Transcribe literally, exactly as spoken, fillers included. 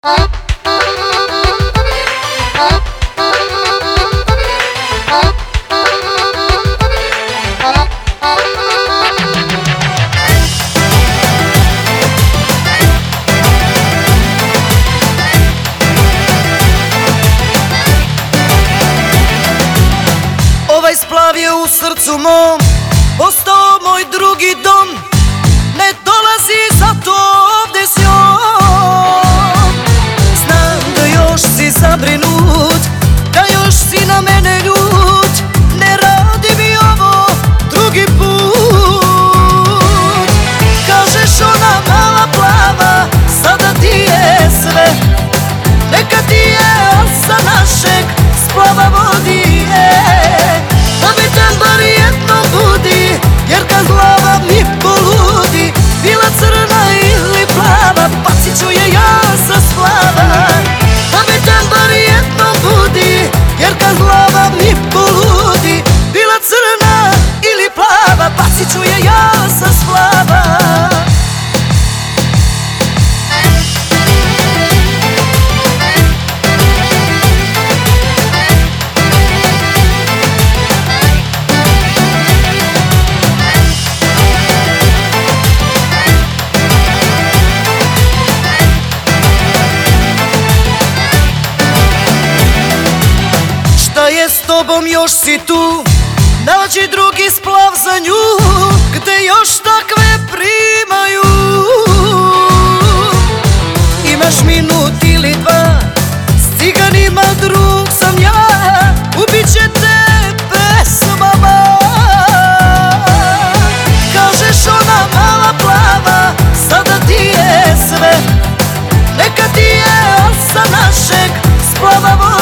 Ovaj splav je u srcu mom postao moj drugi dom. Ne dolazi zato ovde s njom. Znam da još si zabrinut, da još si na mene ljut. Ne radi mi ovo drugi put. Kažeš ona mala plava, sada ti je sve. Neka ti je, al sa našeg splava vodi je. Da mi te bar jednom budi, jer kad glava mi poludi, bila crna ili plava, bacit ću je ja sa splava. Da mi te bar jednom budi, jer kad glava mi poludi, bila crna ili plava, bacit ću je ja sa splava. Šta je s tobom, još si tu, nađi drugi splav za nju, gde još takve primaju. Imaš minut ili dva, s ciganima drug sam ja, ubit će te pesmama. Kažeš ona mala plava, sada ti je sve. Neka ti je, al sa našeg splava vodi